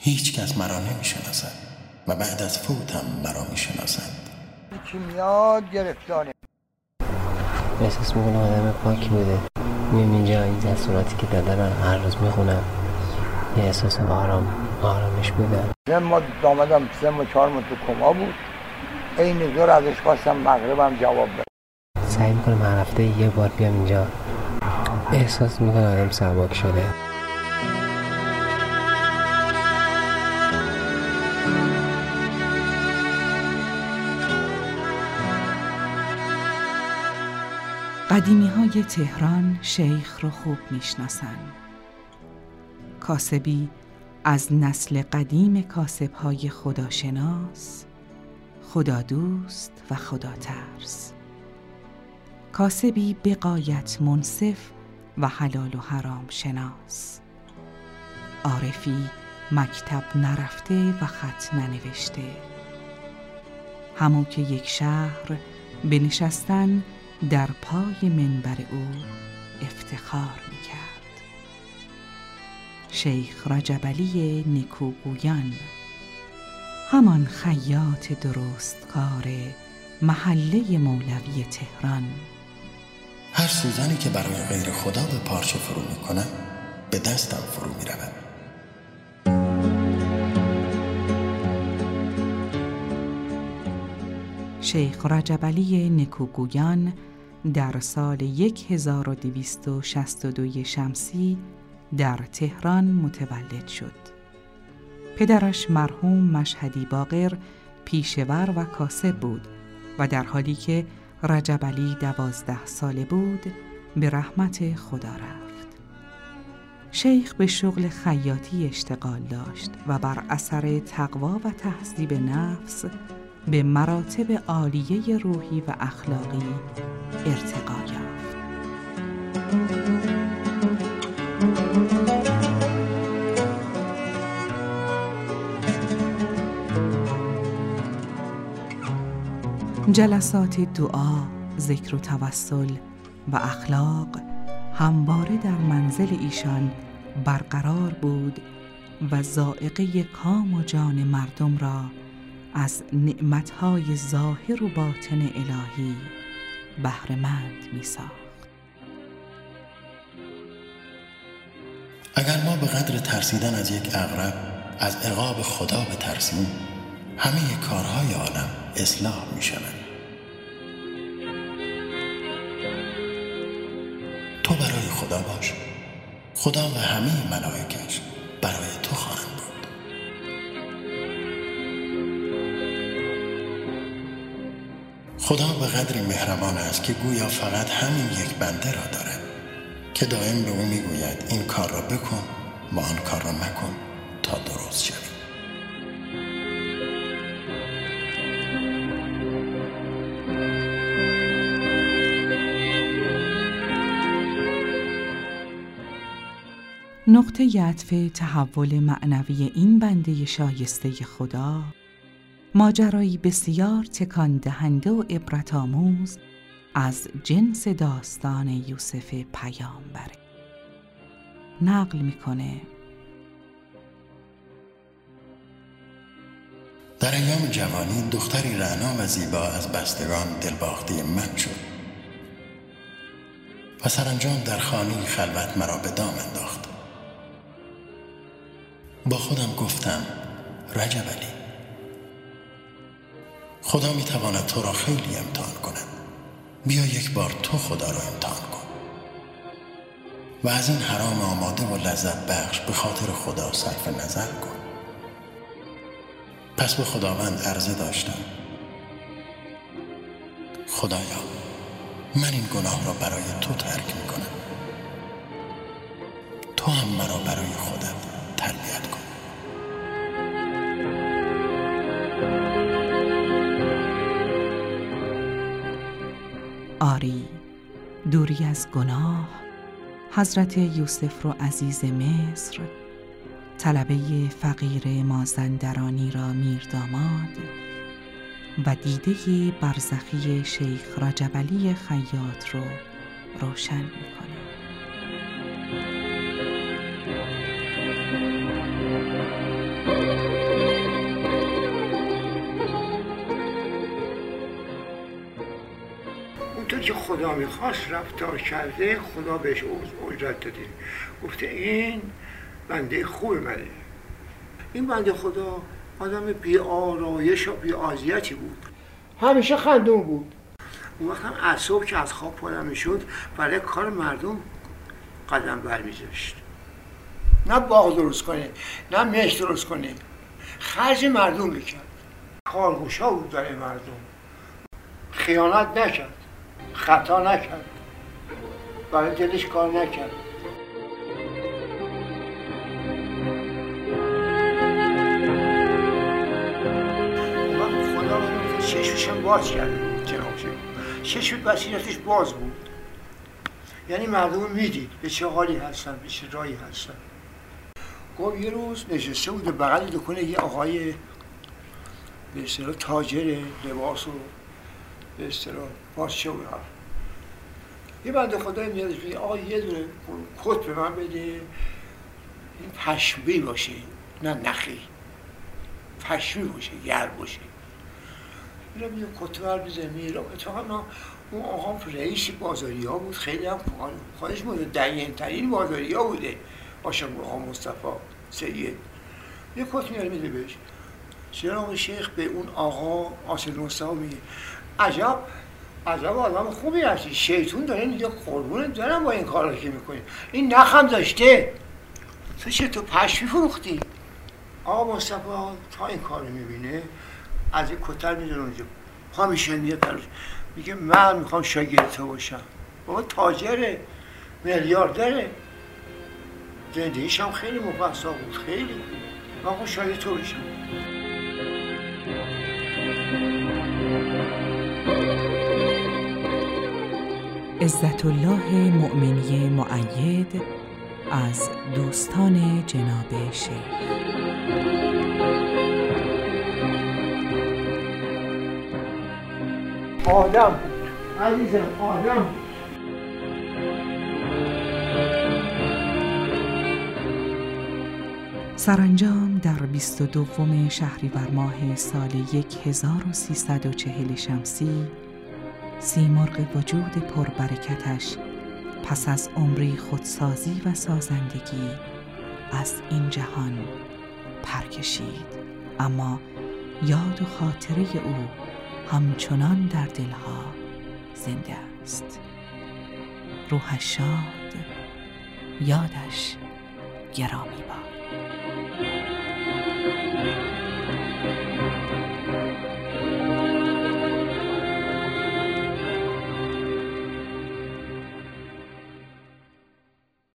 هیچ کس مرا نمیشناسد و بعد از فوتم مرا میشناسند. کیمیا گرفتاره. احساس میکنم آدم پاکی بوده. میام اینجا این دستوراتی که داده رو هر روز میخونم، یه احساس آرامش بوده. 3 ماه آمدم 3 ماه 4 ماه تو کما بود. این زور ازش خواستم مغربم جواب بده. سعی میکنم هر هفته یه بار بیام اینجا. احساس میکنم آدم سبک شده. قدیمی‌های تهران شیخ رو خوب میشناسن. کاسبی از نسل قدیم کاسب‌های خداشناس، خدادوست و خداترس. کاسبی به غایت منصف و حلال و حرام شناس. عارفی مکتب نرفته و خط ننوشته. همون که یک شهر بنشستن در پای منبر او افتخار می‌کرد. شیخ رجبعلی نکوگویان، همان خیاط درستکار محله مولوی تهران. هر سوزنی که برای غیر خدا به پارچه فرو میکنم به دستم فرو میرود. شیخ رجبعلی نکوگویان در سال 1262 شمسی در تهران متولد شد. پدرش مرحوم مشهدی باقر پیشور و کاسب بود و در حالی که رجبعلی 12 ساله بود به رحمت خدا رفت. شیخ به شغل خیاطی اشتغال داشت و بر اثر تقوا و تهذیب نفس به مراتب عالیه روحی و اخلاقی ارتقا یافت. جلسات دعا، ذکر و توسل و اخلاق همواره در منزل ایشان برقرار بود و ذائقه کام و جان مردم را از نعمتهای ظاهر و باطن الهی بهره‌مند می‌ساخت. اگر ما به قدر ترسیدن از یک عقرب از عقاب خدا بترسیم، همه کارهای عالم اصلاح می‌شوند. تو برای خدا باش، خدا و همه ملائکش برای تو خواهند بود. خدا به قدری مهربان است که گویا فقط همین یک بنده را دارد که دائم به او میگوید این کار را بکن و آن کار را مکن تا درست شوی. نقطه عطف تحول معنوی این بنده شایسته خدا، ماجرایی بسیار تکان دهنده و عبرت آموز از جنس داستان یوسف پیامبره. نقل میکنه: در ایام جوانی دختری رعنا و زیبا از بستگان دلباخته من شد و سرانجام در خانه خلوت مرا به دام انداخت. با خودم گفتم رجبعلی، خدا میتواند تو را خیلی امتحان کند. بیا یک بار تو خدا را امتحان کن و از این حرام آماده و لذت بخش به خاطر خدا صرف نظر کن. پس به خداوند عرضه داشتم: خدایا، من این گناه را برای تو ترک میکنم. تو هم مرا برای خودت تربیت کن. آری، دوری از گناه، حضرت یوسف رو عزیز مصر، طلبه فقیر مازندرانی را میرداماد و دیده برزخی شیخ رجبعلی خیاط رو روشن میکنه. که خدا میخواست رفتار کرده، خدا بهش اجرت داده. گفته این بنده خوب منه. این بنده خدا آدم بی آرایش و بی آذیتی بود، همیشه خندون بود. اون وقت هم اعصاب که از خواب پاره میشد برای کار مردم قدم برمی‌داشت. نه باغ درست کنه، نه مشت درست کنه، خرج مردم میکرد. کارگوشا بود برای مردم. خیانت نکرد، خطا نکرد، برای دلش کار نکرد. خدا چشمشم باز کرده جناب شیخ، چشم بصیرتش باز بود، یعنی مردم میدید به چه حالی هستن، به چه رایی هستن. گفت یه روز نشسته بود بغل دکان یه آقای به اصطلاح تاجر لباس و به اصطلاح پارچه و یه بنده خدای میاد میگه آقا یه دونه کت به من بده، این پشمی باشه، نه نخی، پشمی باشه، گرم باشه. میرم یه کت بر میرم. اتفاقا اون آقا رئیس بازاری ها بود، خیلی هم خواهش بود، دقیق‌ترین ترین بازاری ها بوده. باشم آقا مصطفی سید یه کت میاره میده بهش. جناب شیخ به اون آقا آصل مصطفی میگه عجب آدم خوبی هستی، شیطون داره میگه قربونت دارم با این کارا که میکنی، این نخم داشته، تو چه تو پشمی فروختی؟ آقا مصطفی تا این کارو میبینه از این کتر میدونه اونجا پا میشه میاد براش میگه من میخوام شاگرد تو باشم. بابا تاجره، میلیاردره، زندگیش هم خیلی مفصل بود، خیلی من خواهم شاگرد تو باشم. عزت الله مؤمنی مؤید از دوستان جناب شیخ. آدم بود عزیزم، آدم بود. سرانجام در 22 شهریور ماه سال 1340 شمسی سیمرغ وجود پربرکتش پس از عمری خودسازی و سازندگی از این جهان پر کشید، اما یاد و خاطره او همچنان در دلها زنده است. روحش شاد، یادش گرامی باد.